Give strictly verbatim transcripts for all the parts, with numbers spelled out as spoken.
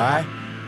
Ай,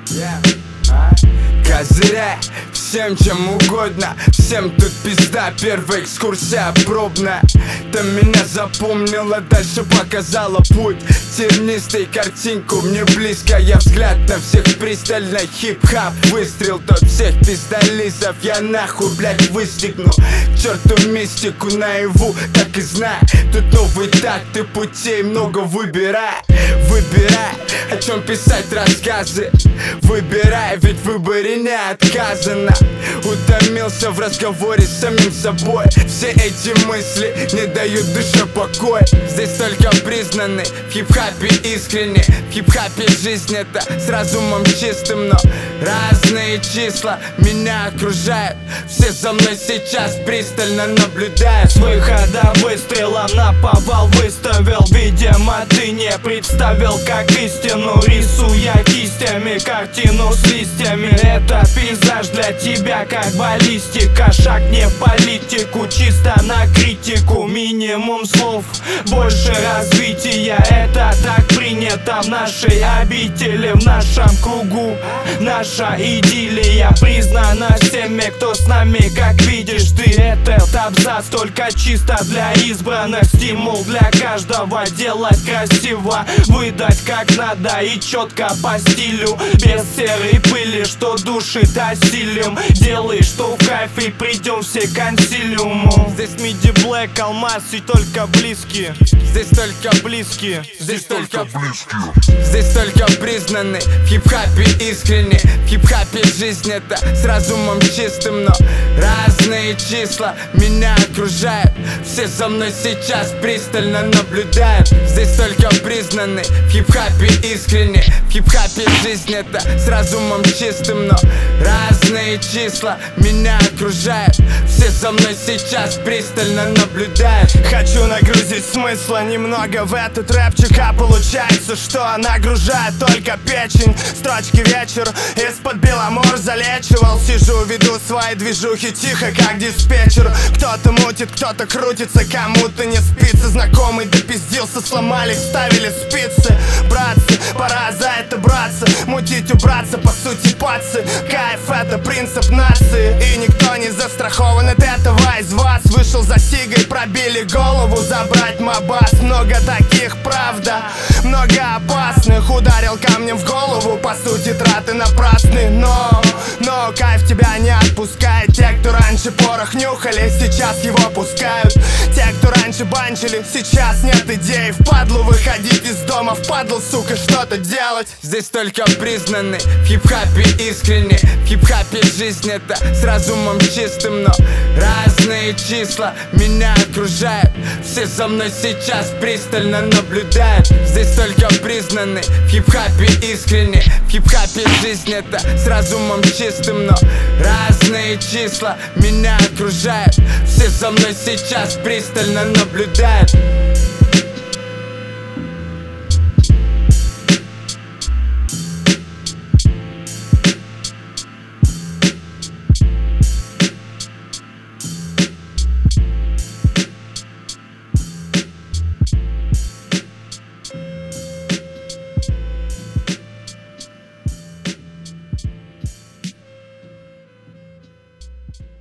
ай. Козыряй всем чем угодно, всем тут пизда. Первая экскурсия пробная. Ты меня запомнила, дальше показала путь. Тернистый картинку мне близко. Я взгляд на всех пристально. Хип-хап выстрел, тот всех пистолизов. Я нахуй, блять, выстегну черту мистику наяву. Так и знай, тут новый такт и путей много. Выбирай, выбирай, о чем писать рассказы. Выбирай, ведь в выборе не отказано. Утомился в разговоре с самим собой. Все эти мысли не дают душе покоя. Здесь только признанный, в хип-хапе искренне. В хип-хапе жизнь это с разумом чистым. Но разные числа меня окружают. Все за мной сейчас пристально наблюдают. С выхода выстрела наповал выставил. Видимо, ты не представил, как истину рисуя кистями картину с листьями. Это пейзаж для тебя, как баллистика. Шаг не в политику, чисто на критику. Минимум слов, больше развития. Это так принято в нашей обители, в нашем кругу. Наша идиллия признана всеми, кто с нами. Как видишь ты, этот абзац только чисто для избранных. Стимул для каждого делать красиво, выдать как надо и четко по стилю. Без серой пыли, что душит осилием. Делай, что в кайф и придем все к консилиуму. Здесь миди блэк, алмаз и только близкие. Здесь только близкие. Здесь только близкие. Здесь только признанный, в хип-хапе искренне. В хип-хапе жизнь это с разумом чистым. Но разные числа меня окружают. Все за мной сейчас пристально наблюдают. Здесь только признанный, в хип-хапе искренне. В хип-хапе жизнь это с разумом чистым. Но разные числа меня окружают. Все за мной сейчас пристально наблюдают. Хочу нагрузить смысла немного в этот рэпчик, а получается, что нагружает только печень. Строчки вечер из-под Беломор залечивал. Сижу, веду свои движухи тихо, как диспетчер. Кто-то мутит, кто-то крутится, кому-то не спится. Знакомый допиздился, сломали, вставили спицы. Братцы, пора за это браться. Мутить, убраться, по сути пацы. Кайф это принцип нации, и никто не застрахован от этого из вас. Вышел за сигой, пробили голову, забрать мобас. Много таких, правда, много опасных. Ударил камнем в голову, по сути траты напрасны. Но, но кайф тебя не отпускает. Те, кто раньше порох нюхали, сейчас его пускают. Те, кто раньше банчили, сейчас нет идей. Впадлу выходить из дома, впадлу, сука, что-то делать. Здесь только признанный, в хип-хапе искренне. В хип-хапе жизнь это с разумом чистым. Но разные числа меня окружают. Все за мной сейчас пристально наблюдают. Здесь только признанный, в хип-хапе искренне. В хип-хапе жизнь это с разумом чистым. Но разные числа меня окружают. Все за мной сейчас пристально наблюдают.